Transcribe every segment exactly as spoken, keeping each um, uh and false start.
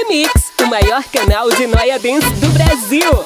Mix, o maior canal de Noia Dance do Brasil.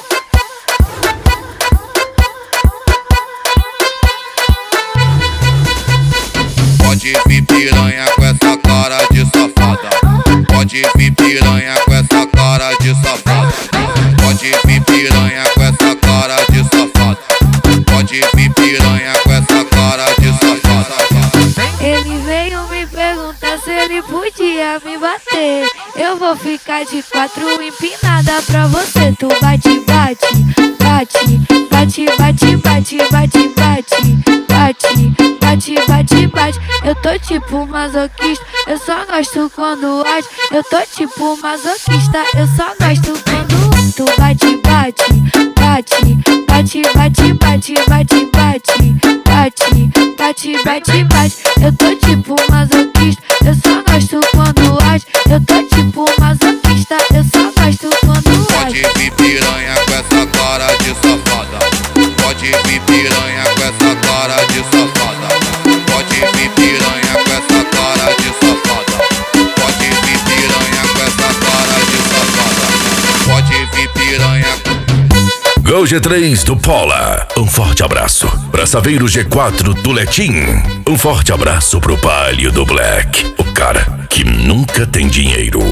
Pode vir piranha com essa cara de safada. Pode vir piranha com essa cara de safada. Pode vir piranha com essa cara de safada. Pode vir piranha com essa cara de safada. Ele veio me perguntar se ele podia me bater. Eu vou ficar de quatro empinada pra você. Tu bate, bate, bate, bate, bate, bate, bate, bate, bate, bate, bate, bate. Eu tô tipo masoquista, eu só gosto quando age. Eu tô tipo masoquista, eu só gosto quando tu bate, bate, bate, bate, bate, bate, bate, bate, bate, bate, bate, bate. Eu tô tipo masoquista, eu só gosto quando age. Eu tô tipo masoquista, eu só gosto quando age. Pode vir piranha com essa cara de safada. Pode vir piranha com essa cara de safada. Pode vir piranha com essa cara de safada. Pode vir piranha com essa cara de safada. Pode vir piranha. Gol G três do Paula, um forte abraço. Pra Saveiro G quatro do Letim, um forte abraço pro Palio do Black, o cara que nunca tem dinheiro.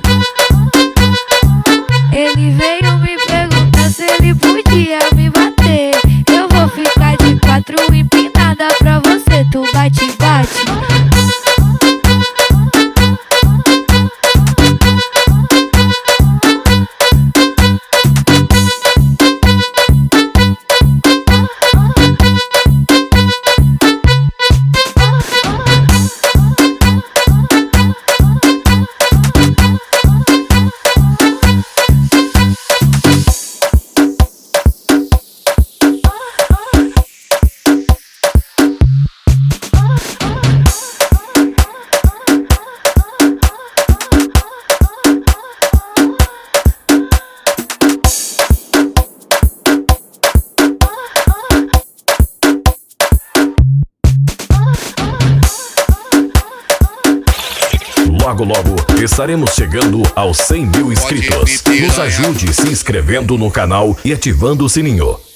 Ele veio me perguntar se ele podia me bater. Eu vou ficar de quatro empinada pra você. Tu bate, bate. Logo, logo estaremos chegando aos cem mil inscritos. Nos ajude se inscrevendo no canal e ativando o sininho.